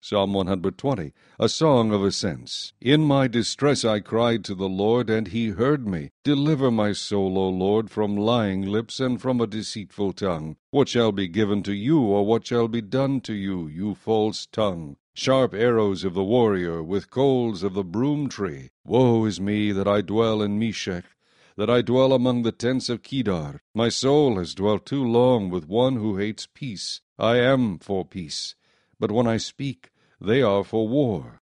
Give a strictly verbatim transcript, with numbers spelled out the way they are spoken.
Psalm one hundred twenty, a song of ascents. In my distress I cried to the Lord, and he heard me. Deliver my soul, O Lord, from lying lips and from a deceitful tongue. What shall be given to you, or what shall be done to you, you false tongue? Sharp arrows of the warrior, with coals of the broom tree. Woe is me that I dwell in Meshech, that I dwell among the tents of Kedar. My soul has dwelt too long with one who hates peace. I am for peace, but when I speak, they are for war.